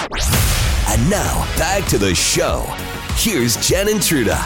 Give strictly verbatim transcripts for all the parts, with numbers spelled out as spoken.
And now, back to the show. Here's Jen and Truda.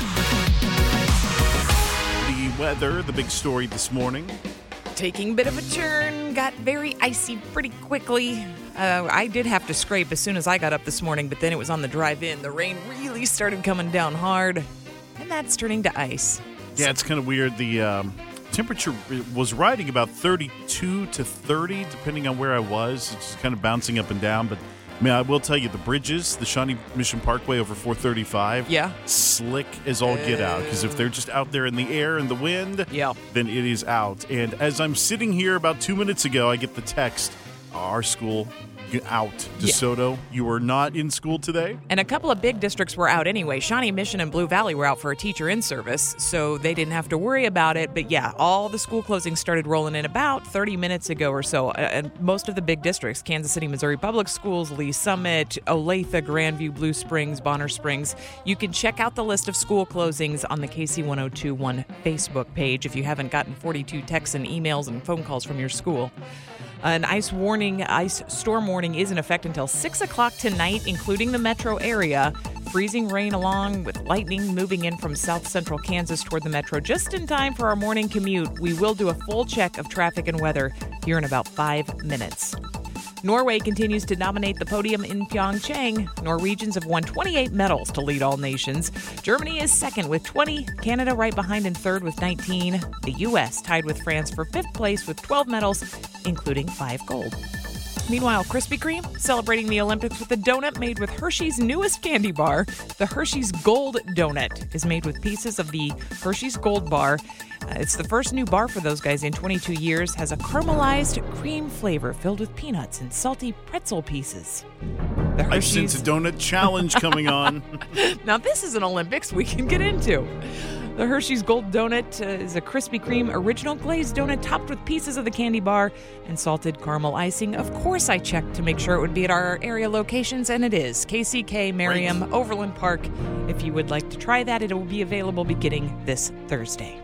The weather, the big story this morning. Taking a bit of a turn, got very icy pretty quickly. Uh, I did have to scrape as soon as I got up this morning, but then it was on the drive in. The rain really started coming down hard, and that's turning to ice. Yeah, it's kind of weird. The um, temperature was riding about thirty-two to thirty, depending on where I was. It's kind of bouncing up and down, but I mean, I will tell you, the bridges, the Shawnee Mission Parkway over four thirty-five, yeah, slick as all get out. Because if they're just out there in the air and the wind, yeah, then it is out. And as I'm sitting here about two minutes ago, I get the text, our school out. DeSoto, yeah. You were not in school today? And a couple of big districts were out anyway. Shawnee Mission and Blue Valley were out for a teacher in service, so they didn't have to worry about it. But yeah, all the school closings started rolling in about thirty minutes ago or so. And most of the big districts, Kansas City, Missouri Public Schools, Lee Summit, Olathe, Grandview, Blue Springs, Bonner Springs. You can check out the list of school closings on the K C ten twenty-one Facebook page if you haven't gotten forty-two texts and emails and phone calls from your school. An ice warning, ice storm warning is in effect until six o'clock tonight, including the metro area. Freezing rain along with lightning moving in from south central Kansas toward the metro just in time for our morning commute. We will do a full check of traffic and weather here in about five minutes. Norway continues to dominate the podium in Pyeongchang. Norwegians have won twenty-eight medals to lead all nations. Germany is second with twenty, Canada right behind in third with nineteen. The U S tied with France for fifth place with twelve medals, including five gold. Meanwhile, Krispy Kreme celebrating the Olympics with a donut made with Hershey's newest candy bar. The Hershey's Gold Donut is made with pieces of the Hershey's Gold Bar. Uh, it's the first new bar for those guys in twenty-two years, has a caramelized cream flavor filled with peanuts and salty pretzel pieces. The I sense a donut challenge coming on. Now this is an Olympics we can get into. The Hershey's Gold Donut uh, is a Krispy Kreme original glazed donut topped with pieces of the candy bar and salted caramel icing. Of course, I checked to make sure it would be at our area locations, and it is. K C K, Merriam, right. Overland Park. If you would like to try that, it will be available beginning this Thursday.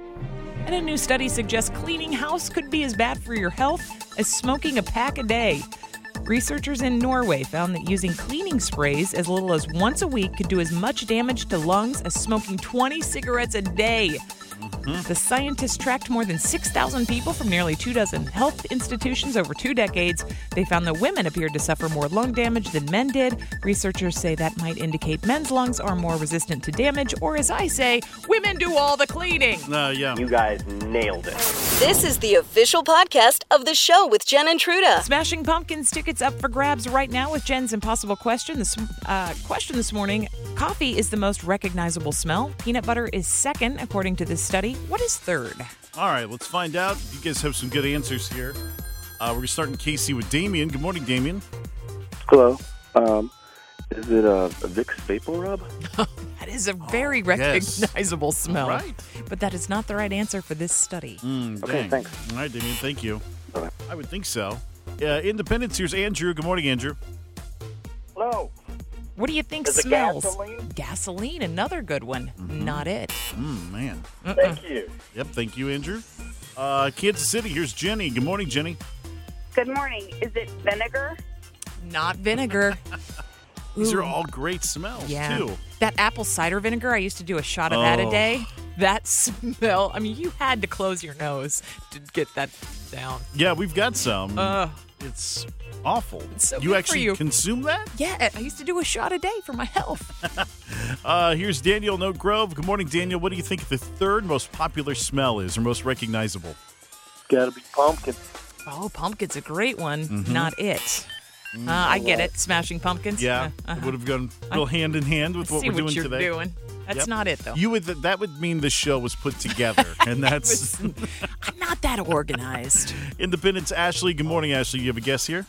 And a new study suggests cleaning house could be as bad for your health as smoking a pack a day. Researchers in Norway found that using cleaning sprays as little as once a week could do as much damage to lungs as smoking twenty cigarettes a day. Mm-hmm. The scientists tracked more than six thousand people from nearly two dozen health institutions over two decades. They found that women appeared to suffer more lung damage than men did. Researchers say that might indicate men's lungs are more resistant to damage, or as I say, women do all the cleaning. Uh, yeah. You guys nailed it. This is the official podcast of the show with Jen and Truda. Smashing Pumpkins tickets up for grabs right now with Jen's impossible question. This uh, question this morning, coffee is the most recognizable smell. Peanut butter is second, according to this study. What is third? All right, let's find out. You guys have some good answers here. Uh, we're going to start in K C with Damien. Good morning, Damien. Hello. Um, is it a, a Vicks Vapor Rub? That is a very oh, recognizable yes. smell. Right. But that is not the right answer for this study. Mm, okay, dang. thanks. All right, Damien, thank you. Bye. I would think so. Uh, Independence, here's Andrew. Good morning, Andrew. Hello. What do you think Is smells? It gasoline? Gasoline, another good one. Mm-hmm. Not it. Mm, man. Uh-uh. Thank you. Yep, thank you, Andrew. Uh, Kansas City, here's Jenny. Good morning, Jenny. Good morning. Is it vinegar? Not vinegar. These Ooh. are all great smells, yeah. too. That apple cider vinegar, I used to do a shot of oh. that a day. That smell, I mean, you had to close your nose to get that down. Yeah, we've got some. Uh, it's awful. It's so you good actually for you. consume that? Yeah, I used to do a shot a day for my health. uh, here's Daniel in Oak Grove. Good morning, Daniel. What do you think the third most popular smell is, or most recognizable? Gotta be pumpkin. Oh, pumpkin's a great one. Mm-hmm. Not it. Uh, I get it. Smashing Pumpkins. Yeah, uh, uh-huh. it would have gone real hand in hand with what See we're what doing you're today. doing. That's Yep. not it, though. You would that would mean the show was put together, and that's I'm not that organized. Independence. Ashley, good morning, Ashley. You have a guess here?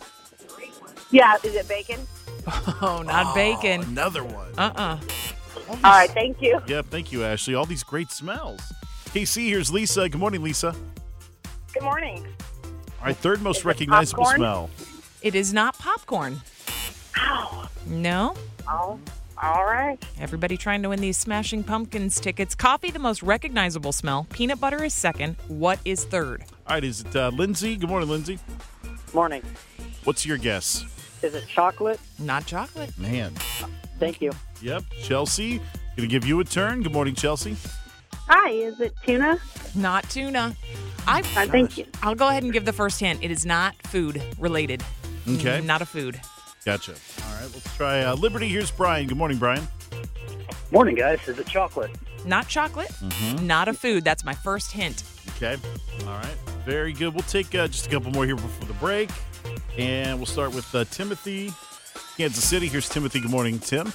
Yeah. Is it bacon? Oh, not oh, bacon. Another one. Uh-uh. All right. Thank you. Yeah, thank you, Ashley. All these great smells. K C, here's Lisa. Good morning, Lisa. Good morning. All right, third most Is it recognizable popcorn? smell. It is not popcorn. Ow. No. Oh. All right. Everybody trying to win these Smashing Pumpkins tickets. Coffee, the most recognizable smell. Peanut butter is second. What is third? All right, is it uh, Lindsay? Good morning, Lindsay. Morning. What's your guess? Is it chocolate? Not chocolate. Man. Thank you. Yep. Chelsea, going to give you a turn. Good morning, Chelsea. Hi, is it tuna? Not tuna. I, Uh, thank you. I'll go ahead and give the first hint. It is not food related. Okay. Not a food. Gotcha. All right, let's try uh, Liberty. Here's Brian. Good morning, Brian. Morning, guys. Is it chocolate? Not chocolate. Mm-hmm. Not a food. That's my first hint. Okay. All right. Very good. We'll take uh, just a couple more here before the break. And we'll start with uh, Timothy, Kansas City. Here's Timothy. Good morning, Tim.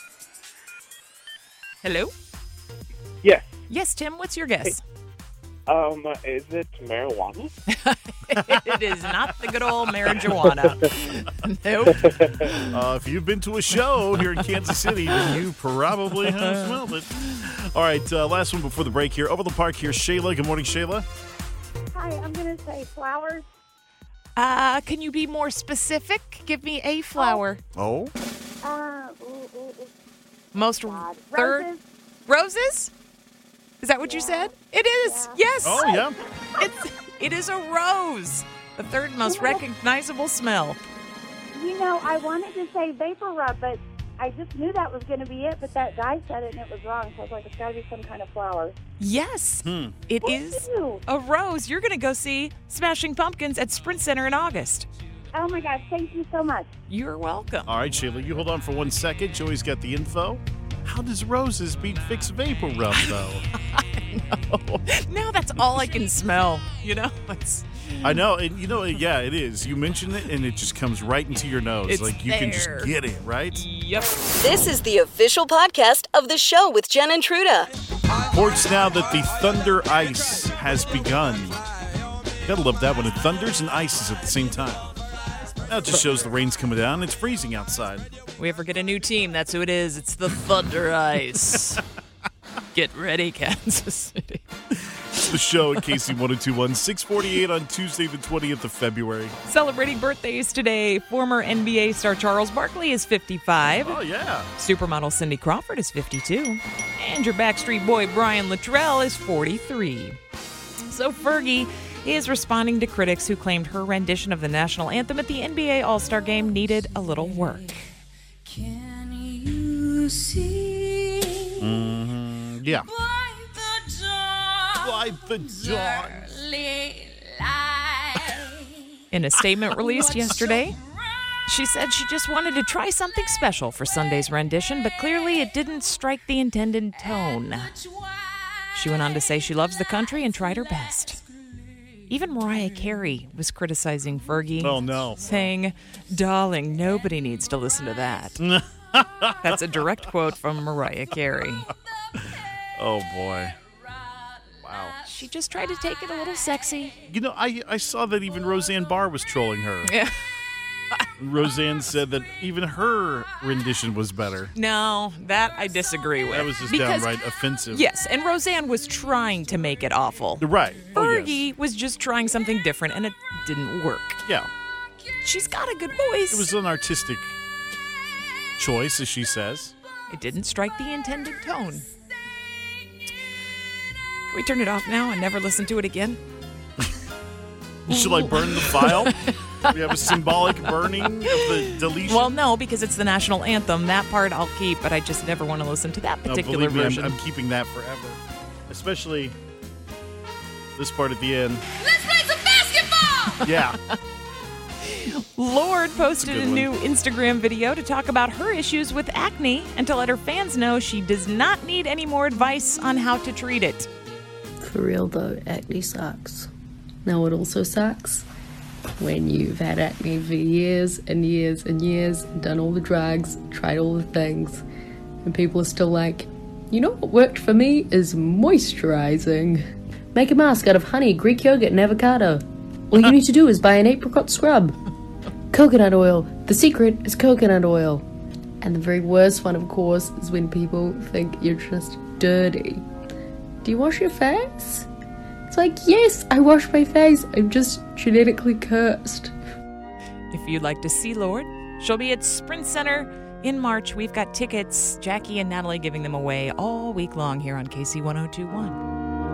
Hello? Yes. Yes, Tim, what's your guess? Um, is it marijuana? It is not the good old marijuana. Nope. Uh, if you've been to a show here in Kansas City, then you probably have smelled it. All right, uh, last one before the break here. Over the park, here's Shayla. Good morning, Shayla. Hi, I'm going to say flowers. Uh, can you be more specific? Give me a flower. Oh? Uh, ooh, ooh, ooh. Most God. third Roses. roses? Is that what you said? It is. Yeah. Yes. Oh, yeah. It's it is a rose. The third most recognizable smell. You know, I wanted to say vapor rub, but I just knew that was going to be it, but that guy said it and it was wrong. So I was like, it's got to be some kind of flower. Yes. Hmm. It is Ew. a rose. You're going to go see Smashing Pumpkins at Sprint Center in August. Oh, my gosh. Thank you so much. You're welcome. All right, Shayla, you hold on for one second. Joey's got the info. How does roses beat Vicks Vapor Rub, though? No. Now that's all I can smell. You know, it's I know, and you know, yeah, it is. You mention it, and it just comes right into your nose. It's like you can just there. get it, right? Yep. This is the official podcast of the show with Jen and Truda. Reports now that the Thunder Ice has begun. Gotta love that when it thunders and ices at the same time. That just shows the rain's coming down. It's freezing outside. We ever get a new team, that's who it is. It's the Thunder Ice. Get ready, Kansas City. It's the show at K C ten twenty-one, six forty-eight on Tuesday, the twentieth of February. Celebrating birthdays today, former N B A star Charles Barkley is fifty-five. Oh, yeah. Supermodel Cindy Crawford is fifty-two. And your Backstreet Boy Brian Luttrell is forty-three. So Fergie is responding to critics who claimed her rendition of the national anthem at the N B A All-Star Game needed a little work. Can you see Mm-hmm. Yeah. by the dawn, Like the dawn. early light? In a statement released yesterday, she said she just wanted to try something special for Sunday's rendition, but clearly it didn't strike the intended tone. She went on to say she loves the country and tried her best. Even Mariah Carey was criticizing Fergie. Oh, no. Saying, "Darling, nobody needs to listen to that." That's a direct quote from Mariah Carey. Oh, boy. Wow. She just tried to take it a little sexy. You know, I, I saw that even Roseanne Barr was trolling her. Yeah. Roseanne said that even her rendition was better. No, that I disagree with. That was just Because- downright offensive. Yes, and Roseanne was trying to make it awful. Right. Oh, yes. Fergie was just trying something different, and it didn't work. Yeah. She's got a good voice. It was an artistic choice, as she says. It didn't strike the intended tone. Can we turn it off now and never listen to it again? Should I burn the file? We have a symbolic burning of the deletion. Well, no, because it's the national anthem. That part I'll keep, but I just never want to listen to that No, particular believe me, I'm- version. I'm, keeping that forever. Especially this part at the end. Let's play some basketball! Yeah. Lorde posted good a one. new Instagram video to talk about her issues with acne and to let her fans know she does not need any more advice on how to treat it. For real though, acne sucks. Now what also sucks? When you've had acne for years and years and years, done all the drugs, tried all the things, and people are still like, you know what worked for me is moisturizing. Make a mask out of honey, Greek yogurt, and avocado. All you need to do is buy an apricot scrub. Coconut oil. The secret is coconut oil. And the very worst one, of course, is when people think you're just dirty. Do you wash your face? It's like, yes, I wash my face. I'm just genetically cursed. If you'd like to see Lorde, she'll be at Sprint Center in March. We've got tickets. Jackie and Natalie giving them away all week long here on K C ten twenty-one.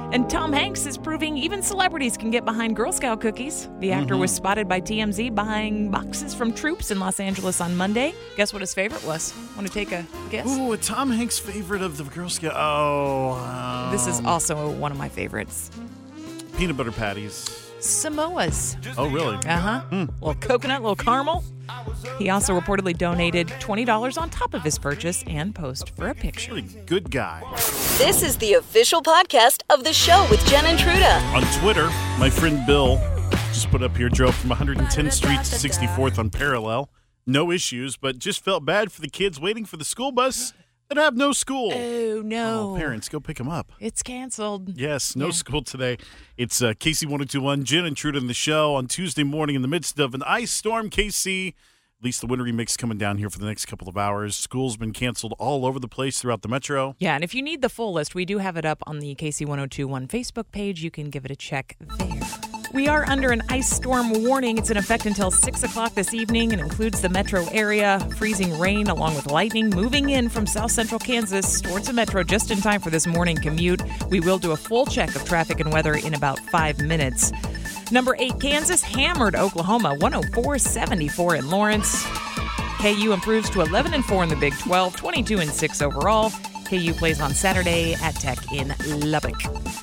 And Tom Hanks is proving even celebrities can get behind Girl Scout cookies. The actor Mm-hmm. was spotted by T M Z buying boxes from troops in Los Angeles on Monday. Guess what his favorite was? Want to take a guess? Ooh, a Tom Hanks favorite of the Girl Scout. Oh, um, This is also one of my favorites. peanut butter patties. Samoas. Oh, really? Uh-huh. Mm. Little coconut, little caramel. He also reportedly donated twenty dollars on top of his purchase and posed for a picture. Really good guy. This is the official podcast of the show with Jen and Truda. On Twitter, my friend Bill just put up here, drove from one hundred tenth Street to sixty-fourth on Parallel. No issues, but just felt bad for the kids waiting for the school bus that have no school. Oh, no. Oh, parents, go pick them up. It's canceled. Yes, no Yeah. school today. It's uh, K C one oh two one, Jen and Truda in the show on Tuesday morning in the midst of an ice storm, K C. At least the wintry mix coming down here for the next couple of hours. School's been canceled all over the place throughout the metro. Yeah, and if you need the full list, we do have it up on the K C one oh two one Facebook page. You can give it a check there. We are under an ice storm warning. It's in effect until six o'clock this evening and includes the metro area. Freezing rain along with lightning moving in from south central Kansas towards the metro just in time for this morning commute. We will do a full check of traffic and weather in about five minutes. Number eight, Kansas hammered Oklahoma one oh four seventy-four in Lawrence. K U improves to eleven and four in the Big twelve, twenty-two and six overall. K U plays on Saturday at Tech in Lubbock.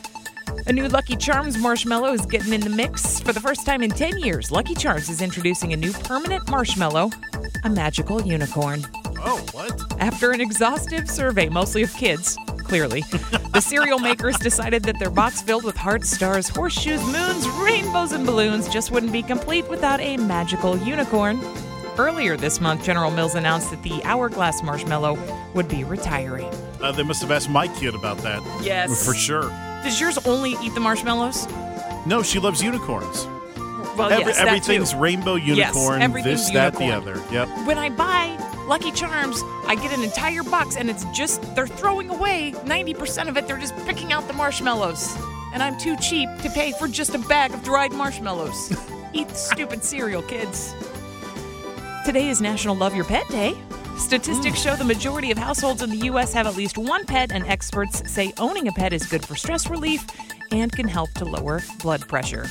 A new Lucky Charms marshmallow is getting in the mix. For the first time in ten years, Lucky Charms is introducing a new permanent marshmallow, a magical unicorn. Oh, what? After an exhaustive survey, mostly of kids, clearly, the cereal makers decided that their box filled with hearts, stars, horseshoes, moons, rainbows, and balloons just wouldn't be complete without a magical unicorn. Earlier this month, General Mills announced that the Hourglass marshmallow would be retiring. Uh, they must have asked my kid about that. Yes. For sure. Does yours only eat the marshmallows? No, she loves unicorns. Well, Every, yes, that everything's too. rainbow unicorn, everything's this, that, the unicorn. other. Yep. When I buy Lucky Charms, I get an entire box, and it's just, they're throwing away ninety percent of it. They're just picking out the marshmallows. And I'm too cheap to pay for just a bag of dried marshmallows. Eat the stupid cereal, kids. Today is National Love Your Pet Day. Statistics show the majority of households in the U S have at least one pet, and experts say owning a pet is good for stress relief and can help to lower blood pressure.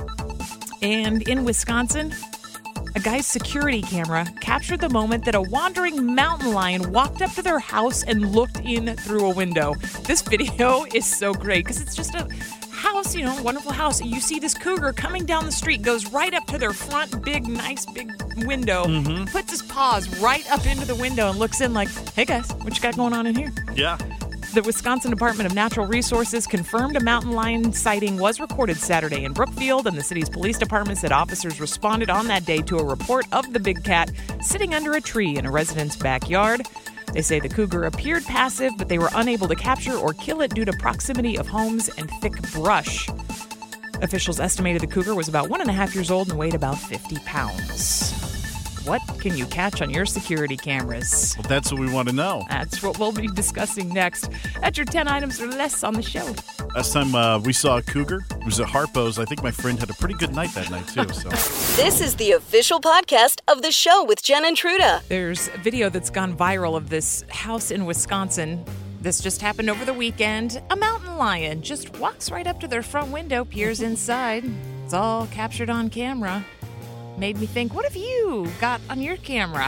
And in Wisconsin, a guy's security camera captured the moment that a wandering mountain lion walked up to their house and looked in through a window. This video is so great because it's just a house, you know, wonderful house. You see this cougar coming down the street, goes right up to their front big, nice big window, Mm-hmm. puts his paws right up into the window and looks in like, hey guys, what you got going on in here? Yeah. The Wisconsin Department of Natural Resources confirmed a mountain lion sighting was recorded Saturday in Brookfield, and the city's police department said officers responded on that day to a report of the big cat sitting under a tree in a resident's backyard. They say the cougar appeared passive, but they were unable to capture or kill it due to proximity of homes and thick brush. Officials estimated the cougar was about one and a half years old and weighed about fifty pounds. What can you catch on your security cameras? Well, that's what we want to know. That's what we'll be discussing next. That's your ten items or less on the show. Last time uh, we saw a cougar, it was at Harpo's. I think my friend had a pretty good night that night, too. So This is the official podcast of the show with Jen and Truda. There's a video that's gone viral of this house in Wisconsin. This just happened over the weekend. A mountain lion just walks right up to their front window, peers inside. It's all captured on camera. Made me think, what have you got on your camera?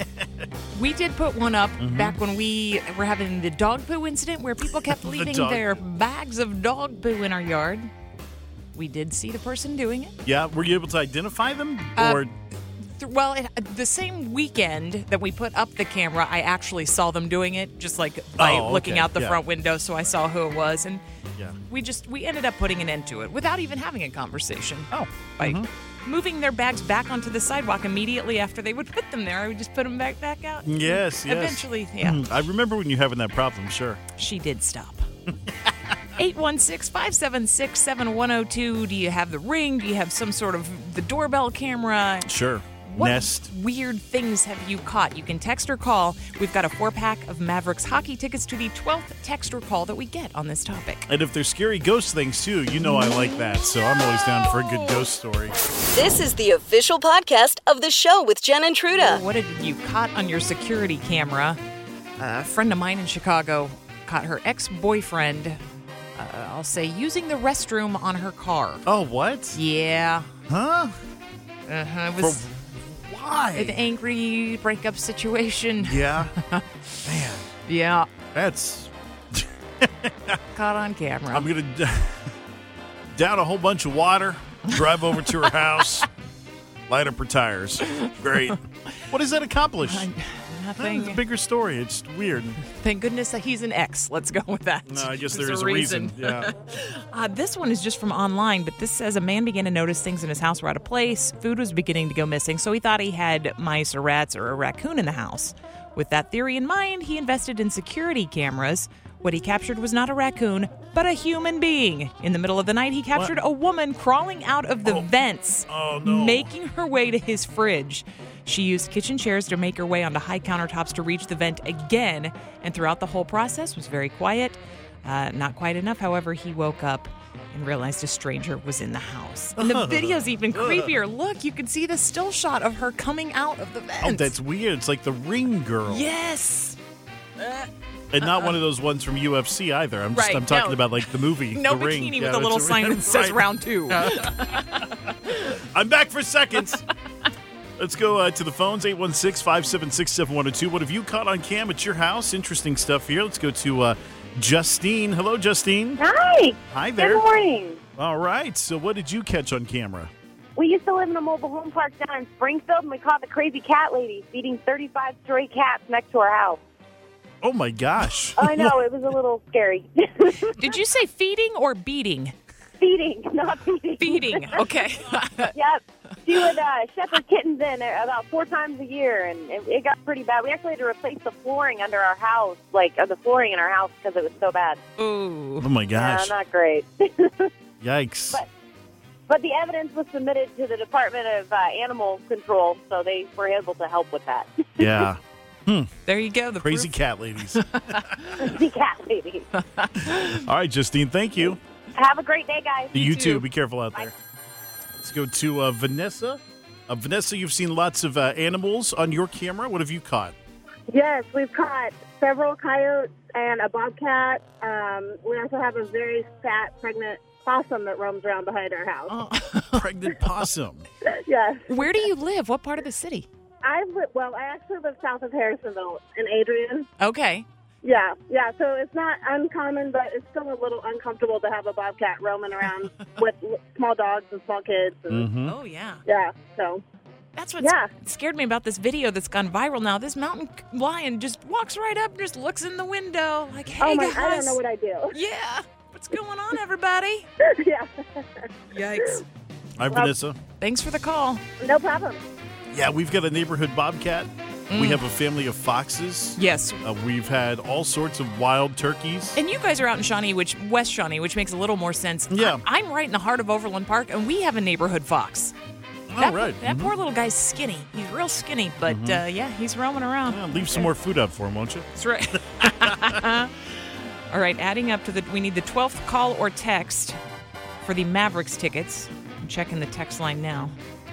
We did put one up Mm-hmm. back when we were having the dog poo incident where people kept leaving dog their bags of dog poo in our yard. We did see the person doing it. yeah, were you able to identify them? Uh, Or Th- Well, it, the same weekend that we put up the camera, I actually saw them doing it, just like by Oh, looking okay, out the yeah. front window, so I saw who it was, and yeah. we just we ended up putting an end to it without even having a conversation. Oh, by mhm. moving their bags back onto the sidewalk immediately after they would put them there. I would just put them back back out. Yes, yes. Eventually, yeah. Mm, I remember when you having that problem, sure. She did stop. eight one six, five seven six, seven one zero two. Do you have the Ring? Do you have some sort of the doorbell camera? Sure. What Nest. weird things have you caught? You can text or call. We've got a four-pack of Mavericks hockey tickets to the twelfth text or call that we get on this topic. And if there's scary ghost things, too, you know I like that. So I'm always down for a good ghost story. This is the official podcast of the show with Jen and Truda. What have you caught on your security camera? A friend of mine in Chicago caught her ex-boyfriend. Uh, I'll say, using the restroom on her car. Oh, what? Yeah. Huh? Uh-huh. It was For why? an angry breakup situation. Yeah. Man, Yeah. that's... Caught on camera. I'm going to down a whole bunch of water, drive over to her house, light up her tires. Great. What does that accomplish? Uh, It's nothing. a bigger story. It's weird. Thank goodness that he's an ex. Let's go with that. No, I guess There's there is a reason. Yeah. Uh, this one is just from online, but this says a man began to notice things in his house were out of place. Food was beginning to go missing, so he thought he had mice or rats or a raccoon in the house. With that theory in mind, he invested in security cameras. What he captured was not a raccoon, but a human being. In the middle of the night, he captured What? a woman crawling out of the Oh. vents, Oh, no. making her way to his fridge. She used kitchen chairs to make her way onto high countertops to reach the vent again, and throughout the whole process was very quiet. Uh, not quiet enough, however, he woke up and realized a stranger was in the house. And the video's even creepier. Look, you can see the still shot of her coming out of the vent. Oh, that's weird. It's like the Ring Girl. Yes. Uh, And not one of those ones from U F C either. I'm just, Right, I'm talking no. about like the movie. no the Ring. bikini Yeah, with a little that's sign that says right. round two. I'm back for seconds. Let's go uh, to the phones, eight one six, five seven six, seven one zero two. What have you caught on cam at your house? Interesting stuff here. Let's go to uh, Justine. Hello, Justine. Hi. Hi there. Good morning. All right. So what did you catch on camera? We used to live in a mobile home park down in Springfield, and we caught the crazy cat lady feeding thirty-five stray cats next to our house. Oh, my gosh. I know, it was a little scary. Did you say feeding or beating? Feeding, not feeding. Feeding. Okay. Yep. She would uh, shepherd kittens in about four times a year, and it, it got pretty bad. We actually had to replace the flooring under our house, like uh, the flooring in our house, because it was so bad. Ooh. Oh, my gosh. Yeah, not great. Yikes. But, but the evidence was submitted to the Department of uh, Animal Control, so they were able to help with that. Yeah. There you go. The Crazy proof. cat ladies. The cat lady. All right, Justine, thank you. Have a great day, guys. You, too. too. Be careful out there. Let's go to uh, Vanessa. Uh, Vanessa, you've seen lots of uh, animals on your camera. What have you caught? Yes, we've caught several coyotes and a bobcat. Um, we also have a very fat, pregnant possum that roams around behind our house. Oh. Pregnant possum. Yes. Where do you live? What part of the city? I live, well, I actually live south of Harrisonville in Adrian. Okay. Yeah, yeah. So it's not uncommon, but it's still a little uncomfortable to have a bobcat roaming around with small dogs and small kids. And, Mm-hmm. Oh, yeah. Yeah, so. That's what Yeah. scared me about this video that's gone viral now. This mountain lion just walks right up and just looks in the window like, hey, Oh, my, guys. I don't know what I do. Yeah. What's going on, everybody? Yeah. Yikes. Hi, Vanessa. Thanks for the call. No problem. Yeah, we've got a neighborhood bobcat. We have a family of foxes. Yes. Uh, we've had all sorts of wild turkeys. And you guys are out in Shawnee, which West Shawnee, which makes a little more sense. Yeah. I, I'm right in the heart of Overland Park, and we have a neighborhood fox. All that, right. That Mhm. poor little guy's skinny. He's real skinny, but uh, yeah, he's roaming around. Yeah, leave some more food out for him, won't you? That's right. All right, adding up to the, we need the twelfth call or text for the Mavericks tickets. I'm checking the text line now.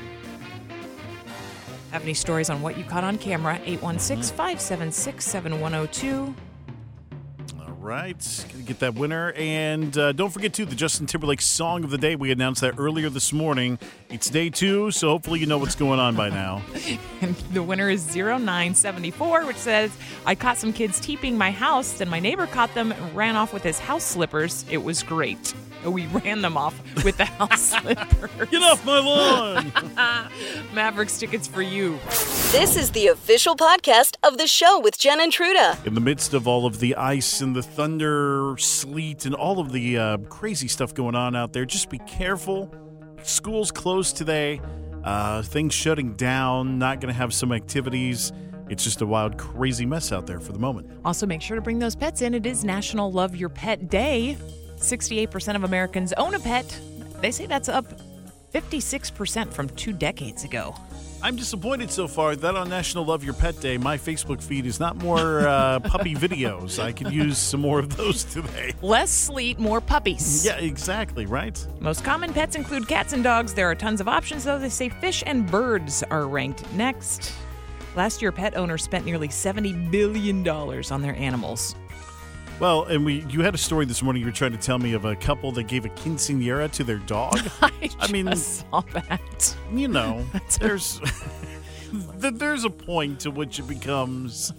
Have any stories on what you caught on camera? eight one six, five seven six, seven one zero two. All right. Gonna get that winner. And uh, don't forget, too, the Justin Timberlake Song of the Day. We announced that earlier this morning. It's day two, so hopefully you know what's going on by now. And the winner is zero nine seven four, which says, I caught some kids teeping my house, then my neighbor caught them and ran off with his house slippers. It was great. We ran them off with the house slippers. Get off my lawn! Mavericks tickets for you. This is the official podcast of the show with Jen and Truda. In the midst of all of the ice and the thunder, sleet, and all of the uh, crazy stuff going on out there, just be careful. School's closed today. Uh, things shutting down. Not going to have some activities. It's just a wild, crazy mess out there for the moment. Also, make sure to bring those pets in. It is National Love Your Pet Day. sixty-eight percent of Americans own a pet. They say that's up fifty-six percent from two decades ago. I'm disappointed so far that on National Love Your Pet Day, my Facebook feed is not more uh, puppy videos. I could use some more of those today. Less sleet, more puppies. Yeah, exactly, right? Most common pets include cats and dogs. There are tons of options, though. They say fish and birds are ranked next. Last year, pet owners spent nearly seventy billion dollars on their animals. Well, and we you had a story this morning you were trying to tell me of a couple that gave a quinceañera to their dog. I, I mean, saw that. You know, there's there's a point to which it becomes...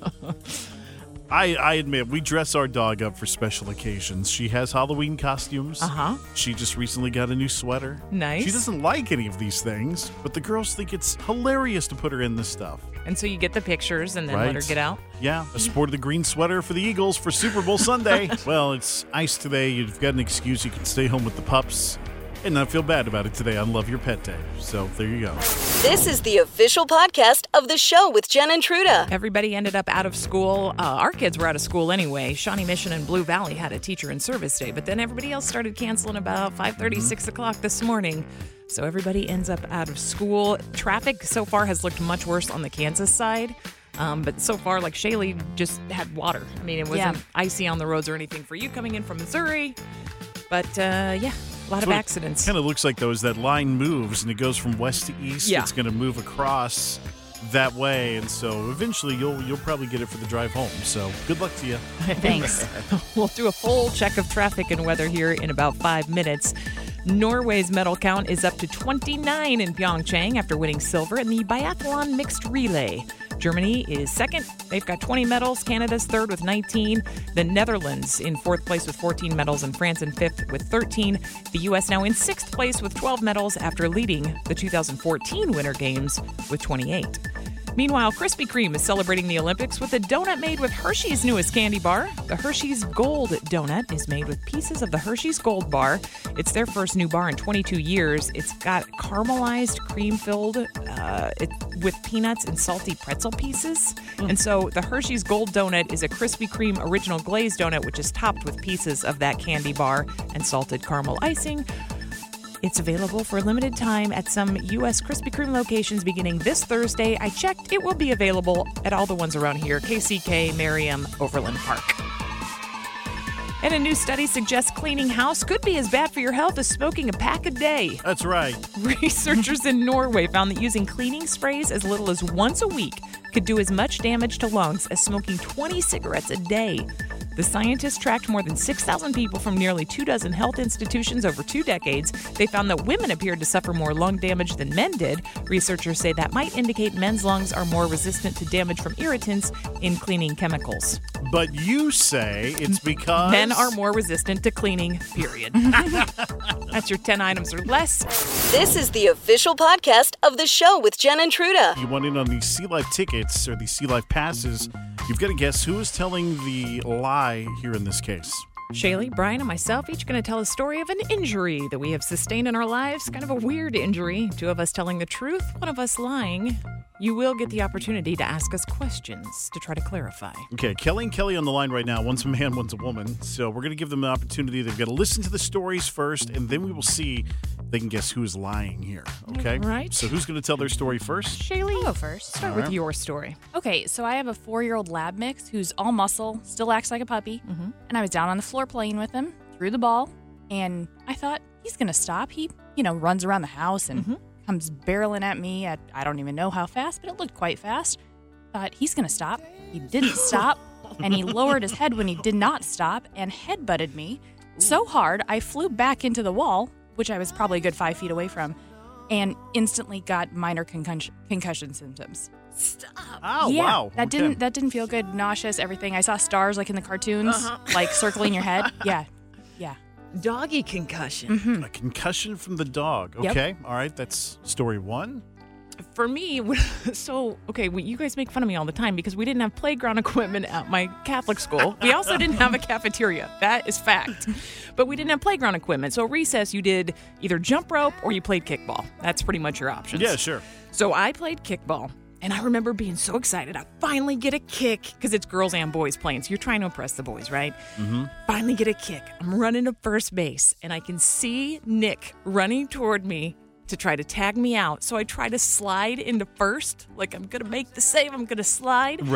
I, I admit, we dress our dog up for special occasions. She has Halloween costumes. Uh-huh. She just recently got a new sweater. Nice. She doesn't like any of these things, but the girls think it's hilarious to put her in this stuff. And so you get the pictures and then Right. let her get out? Yeah, I sported the green sweater for the Eagles for Super Bowl Sunday. Well, it's ice today. You've got an excuse. You can stay home with the pups and not feel bad about it today on Love Your Pet Day. So there you go. This is the official podcast of the show with Jen and Truda. Everybody ended up out of school. Uh, our kids were out of school anyway. Shawnee Mission and Blue Valley had a teacher in service day, but then everybody else started canceling about five thirty, Mm-hmm. six o'clock this morning. So everybody ends up out of school. Traffic so far has looked much worse on the Kansas side. Um, but so far, like Shaylee just had water. I mean, it wasn't Yeah. icy on the roads or anything for you coming in from Missouri. But uh, yeah, a lot of accidents. Kind of looks like, though, as that line moves and it goes from west to east, Yeah. it's going to move across that way. And so eventually you'll you'll probably get it for the drive home. So good luck to you. Thanks. We'll do a full check of traffic and weather here in about five minutes. Norway's medal count is up to twenty-nine in Pyeongchang after winning silver in the biathlon mixed relay. Germany is second. They've got twenty medals. Canada's third with nineteen. The Netherlands in fourth place with fourteen medals, and France in fifth with thirteen. The U S now in sixth place with twelve medals after leading the two thousand fourteen Winter Games with twenty-eight. Meanwhile, Krispy Kreme is celebrating the Olympics with a donut made with Hershey's newest candy bar. The Hershey's Gold donut is made with pieces of the Hershey's Gold bar. It's their first new bar in twenty-two years. It's got caramelized, cream-filled uh, it, with peanuts and salty pretzel pieces. And so the Hershey's Gold donut is a Krispy Kreme original glazed donut, which is topped with pieces of that candy bar and salted caramel icing. It's available for a limited time at some U S Krispy Kreme locations beginning this Thursday. I checked. It will be available at all the ones around here, K C K, Merriam, Overland Park. And a new study suggests cleaning house could be as bad for your health as smoking a pack a day. That's right. Researchers in Norway found that using cleaning sprays as little as once a week could do as much damage to lungs as smoking twenty cigarettes a day. The scientists tracked more than six thousand people from nearly two dozen health institutions over two decades. They found that women appeared to suffer more lung damage than men did. Researchers say that might indicate men's lungs are more resistant to damage from irritants in cleaning chemicals. But you say it's because... Men are more resistant to cleaning, period. That's your ten items or less. This is the official podcast of the show with Jen and Truda. You want in on these Sea Life tickets or these Sea Life passes. You've got to guess who is telling the lie here in this case. Shaylee, Brian, and myself each going to tell a story of an injury that we have sustained in our lives. Kind of a weird injury. Two of us telling the truth, one of us lying. You will get the opportunity to ask us questions to try to clarify. Okay, Kelly and Kelly on the line right now. One's a man, one's a woman. So we're going to give them an opportunity. They've got to listen to the stories first, and then we will see if they can guess who is lying here. Okay? All right. So who's going to tell their story first? Shaylee, I'll go first. start All with right. your story. Okay, so I have a four-year-old lab mix who's all muscle, still acts like a puppy. Mm-hmm. And I was down on the floor playing with him, threw the ball, and I thought, he's going to stop. He, you know, runs around the house and Mm-hmm. comes barreling at me at, I don't even know how fast, but it looked quite fast. Thought, he's going to stop. He didn't stop, and he lowered his head when he did not stop and headbutted me so hard I flew back into the wall, which I was probably a good five feet away from, and instantly got minor concussion, concussion symptoms. Stop. Oh, yeah, wow. that Okay. didn't that didn't feel good. Nauseous, everything. I saw stars like in the cartoons, Uh-huh. like circling your head. Yeah, yeah. Doggy concussion. A concussion from the dog. Yep. Okay. All right. That's story one. For me, so, okay, we, you guys make fun of me all the time because we didn't have playground equipment at my Catholic school. We also didn't have a cafeteria. That is fact. But we didn't have playground equipment. So recess, you did either jump rope or you played kickball. That's pretty much your options. Yeah, sure. So I played kickball. And I remember being so excited. I finally get a kick because it's girls and boys playing. So you're trying to impress the boys, right? Mm-hmm. Finally get a kick. I'm running to first base and I can see Nick running toward me to try to tag me out. So I try to slide into first. Like I'm going to make the save. I'm going to slide. Right.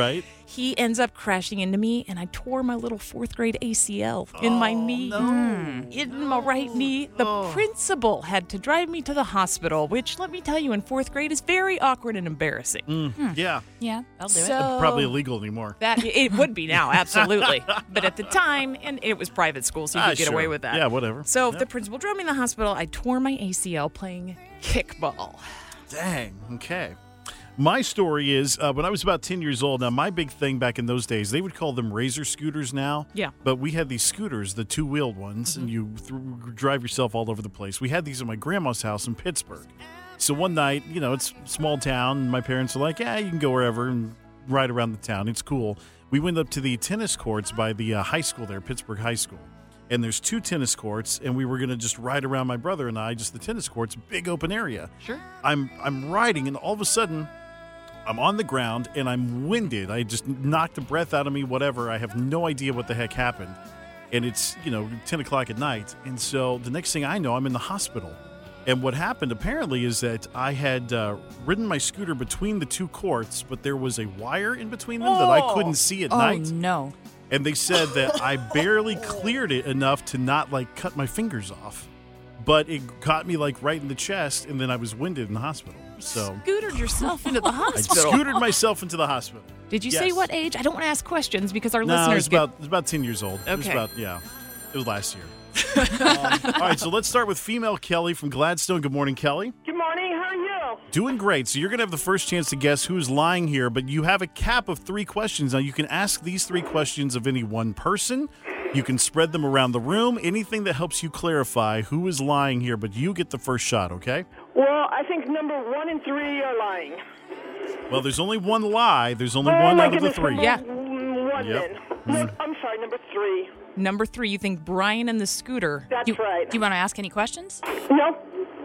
He ends up crashing into me, and I tore my little fourth grade A C L in my knee. no. In my right knee. The Oh. principal had to drive me to the hospital, which, let me tell you, in fourth grade is very awkward and embarrassing. Mm, Yeah. Yeah, that'll do So- it. Probably illegal anymore. That it would be now, absolutely. But at the time, and it was private school, so you Ah, could get sure. away with that. Yeah, whatever. So Yeah. the principal drove me in the hospital. I tore my A C L playing kickball. Dang. Okay. My story is uh, when I was about ten years old. Now, my big thing back in those days, they would call them razor scooters now. Yeah. But we had these scooters, the two-wheeled ones, and you th- drive yourself all over the place. We had these at my grandma's house in Pittsburgh. So one night, you know, it's a small town, and my parents were like, yeah, you can go wherever and ride around the town. It's cool. We went up to the tennis courts by the uh, high school there, Pittsburgh High School. And there's two tennis courts, and we were going to just ride around, my brother and I, just the tennis courts, big open area. Sure. I'm I'm riding, and all of a sudden, I'm on the ground, and I'm winded. I just knocked the breath out of me, whatever. I have no idea what the heck happened. And it's, you know, ten o'clock at night. And so the next thing I know, I'm in the hospital. And what happened, apparently, is that I had uh, ridden my scooter between the two courts, but there was a wire in between them that I couldn't see at Oh, night. no. And they said that I barely cleared it enough to not, like, cut my fingers off. But it caught me, like, right in the chest, and then I was winded in the hospital. So Scootered yourself into the I hospital. scootered myself into the hospital. Did you say Yes. what age? I don't want to ask questions because our No, it listeners was get... about, it was about ten years old. It was Okay. about, yeah. It was last year. um, all right, so let's start with female Kelly from Gladstone. Good morning, Kelly. Good morning. How are you? Doing great. So you're going to have the first chance to guess who's lying here, but you have a cap of three questions. Now, you can ask these three questions of any one person. You can spread them around the room. Anything that helps you clarify who is lying here, but you get the first shot, okay? Well, I think number one and three are lying. Well, there's only one lie. There's only oh, one my out of the goodness, three. number Yeah. One Yep. then. No, I'm sorry, number three. Number three, you think Brian and the scooter. That's You- right. Do you want to ask any questions? No.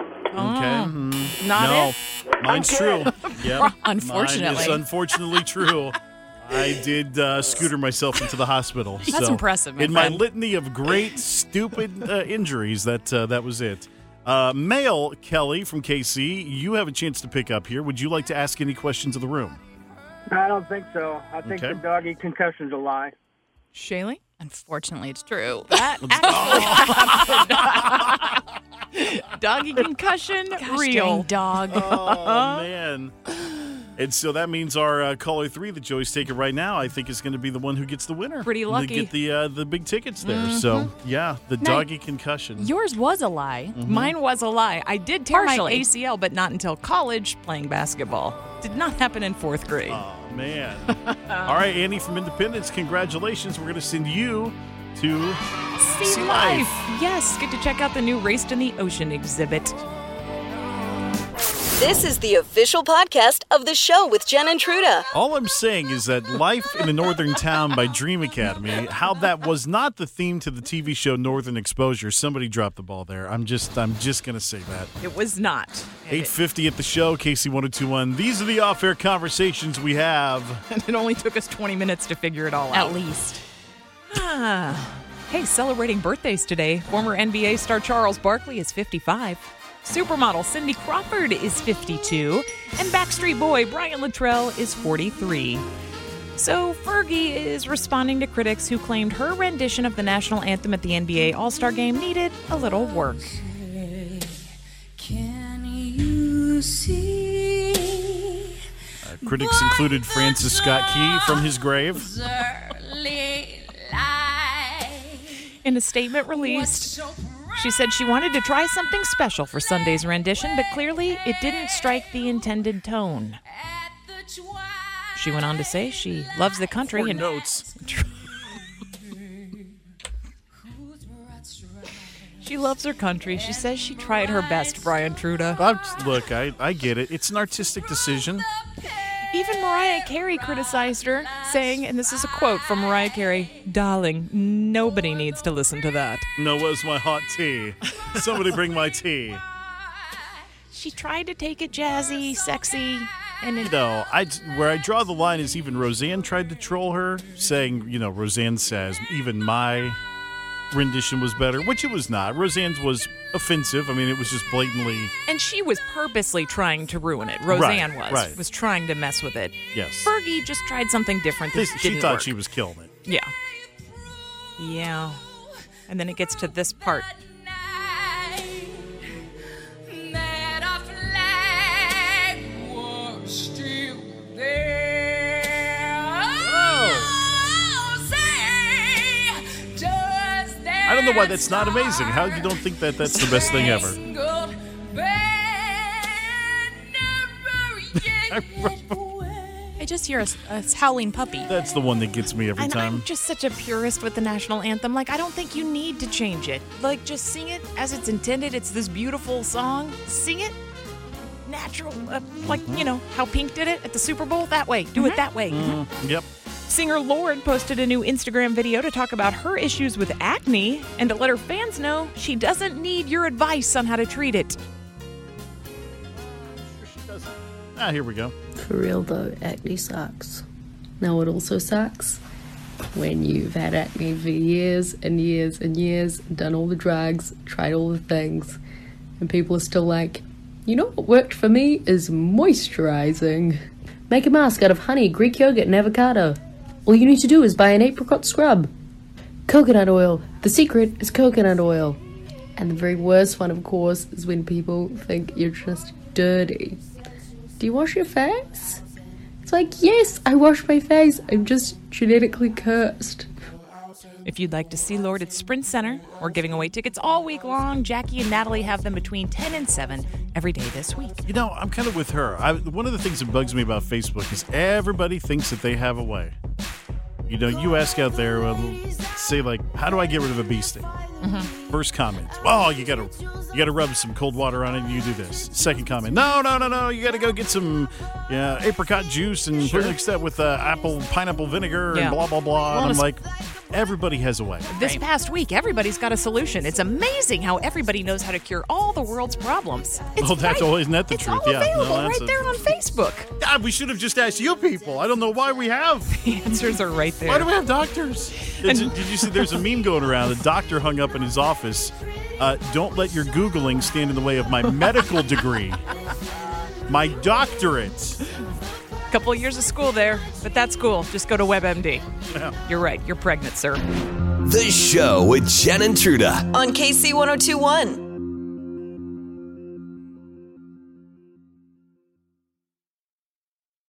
Okay. mhm. Not no, it? mine's true. Yep. Unfortunately. Mine is unfortunately true. I did uh, scooter myself into the hospital. That's so impressive, my in friend. my litany of great, stupid uh, injuries, that uh, that was it. Uh, male Kelly from K C, you have a chance to pick up here. Would you like to ask any questions of the room? I don't think so. I think Okay. the doggy concussion's a lie. Shaylee? Unfortunately, it's true. That actually Doggy concussion, Gosh real. dang dog. Oh, man. And so that means our uh, caller three that Joey's taking right now, I think, is going to be the one who gets the winner. Pretty To lucky. get the uh, the big tickets there. So, yeah, the Now, doggy concussion. Yours was a lie. Mine was a lie. I did tear my Partially. A C L, but not until college playing basketball. Did not happen in fourth grade. Oh, man. All right, Annie from Independence, congratulations. We're going to send you to See Sea life. Life. Yes, get to check out the new Raced in the Ocean exhibit. This is the official podcast of the show with Jen and Truda. All I'm saying is that Life in a Northern Town by Dream Academy, how that was not the theme to the T V show Northern Exposure. Somebody dropped the ball there. I'm just I'm just going to say that. It was not. eight fifty at the show, K C one oh two one. These are the off-air conversations we have. And it only took us twenty minutes to figure it all out. At least. Ah. Hey, celebrating birthdays today. Former N B A star Charles Barkley is fifty-five. Supermodel Cindy Crawford is fifty-two. And Backstreet Boy Brian Luttrell is forty-three. So Fergie is responding to critics who claimed her rendition of the national anthem at the N B A All-Star Game needed a little work. Can you see Uh, critics included Francis Scott Key from his grave. early light? In a statement released, she said she wanted to try something special for Sunday's rendition, but clearly it didn't strike the intended tone. She went on to say she loves the country Four and notes. she loves her country. She says she tried her best, Brian Truda. Uh, look, I, I get it. It's an artistic decision. Even Mariah Carey criticized her, saying, and this is a quote from Mariah Carey, "Darling, nobody needs to listen to that." No, where's my hot tea? Somebody bring my tea. She tried to take it jazzy, sexy, and You it, know, I, where I draw the line is even Roseanne tried to troll her, saying, you know, Roseanne says, even my rendition was better, which it was not. Roseanne's was offensive. I mean, it was just blatantly. And she was purposely trying to ruin it. Roseanne Right, was. right. Was trying to mess with it. Yes. Fergie just tried something different that She didn't thought work. she was killing it. Yeah. Yeah. And then it gets to this part. That our flag was still there. Oh, say, does that I don't know why that's not amazing. How you don't think that that's the best thing ever? spangled I just hear a, a howling puppy. That's the one that gets me every And time. I'm just such a purist with the national anthem. Like, I don't think you need to change it. Like, just sing it as it's intended. It's this beautiful song. Sing it natural. Uh, like, you know, how Pink did it at the Super Bowl. That way. Do it that way. Mm, yep. Singer Lorde posted a new Instagram video to talk about her issues with acne and to let her fans know she doesn't need your advice on how to treat it. Ah, here we go. For real though, acne sucks. Now what also sucks? When you've had acne for years and years and years, done all the drugs, tried all the things, and people are still like, you know what worked for me is moisturizing. Make a mask out of honey, Greek yogurt, and avocado. All you need to do is buy an apricot scrub. Coconut oil. The secret is coconut oil. And the very worst one, of course, is when people think you're just dirty. Do you wash your face? It's like, yes, I wash my face. I'm just genetically cursed. If you'd like to see Lorde at Sprint Center, we're giving away tickets all week long. Jackie and Natalie have them between ten and seven every day this week. You know, I'm kind of with her. I, one of the things that bugs me about Facebook is everybody thinks that they have a way. You know, you ask out there, uh, say like, how do I get rid of a bee sting? Mm-hmm. First comment, oh, you gotta, you gotta rub some cold water on it and you do this. Second comment, no, no, no, no, you gotta go get some yeah, apricot juice and Sure. mix that with uh, apple, pineapple vinegar Yeah. and blah, blah, blah. Well, and I'm it's- like, everybody has a way. This past week, everybody's got a solution. It's amazing how everybody knows how to cure all the world's problems. It's oh, that's right. always isn't that the It's truth? all yeah, available no, that's right a- there on Facebook. God, we should have just asked you people. I don't know why we have. The answers are right there. Why do we have doctors? Did you, did you see there's a meme going around? A doctor hung up in his office. Uh, don't let your Googling stand in the way of my medical degree. My doctorate. Couple of years of school there, but that's cool. Just go to WebMD. Yeah. You're right. You're pregnant, sir. The Show with Jen and Truda. On K C one oh two one.